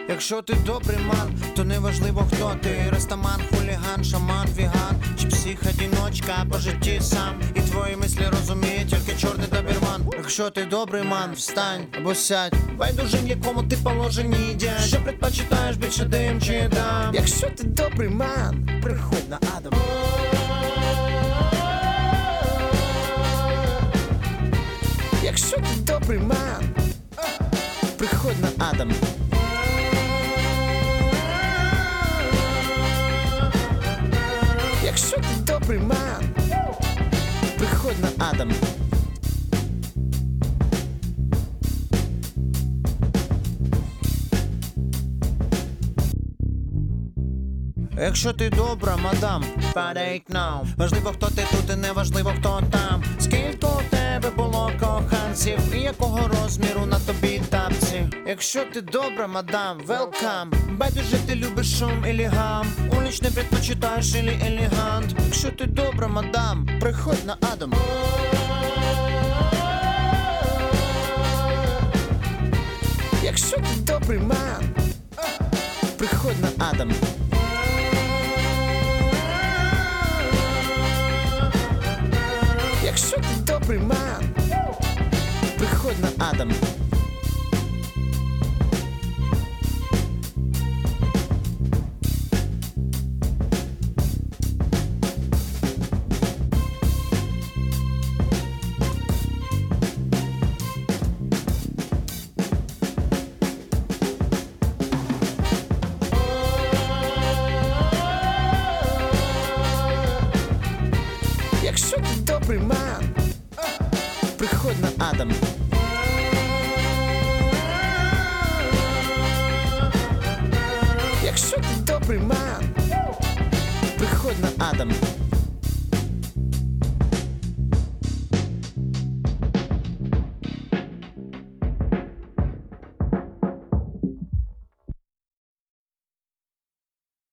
Якщо ти добрий ман, то не важливо хто ти. Растаман, хуліган, шаман, віган чи псих-одіночка по житті сам. І твої мислі розуміє тільки чорний добірман. Якщо ти добрий ман, встань або сядь. Байдуже в якому ти положенні дядь. Що предпочитаєш більше дим чи дам? Якщо ти добрий ман, приходь на Адам. Якщо ти добрий ман, приходь на Адам. Якщо ти добрий ман, приходь на Адам. Якщо ти добра, мадам, падай к нам. Важливо, хто ти тут і не важливо, хто там. Скільки у тебе було коханців і якого розміру на тобі тапці. Якщо ти добра, мадам, велкам. Байдуже ти любиш шум или гам. Уличний предпочитаєш или елегант. Якщо ти добра, мадам, приходь на Адам. Якщо ти добрий ман, приходь на Адам. Якщо ти добрий ман, приходь на Адам. Якщо ти добрий ман,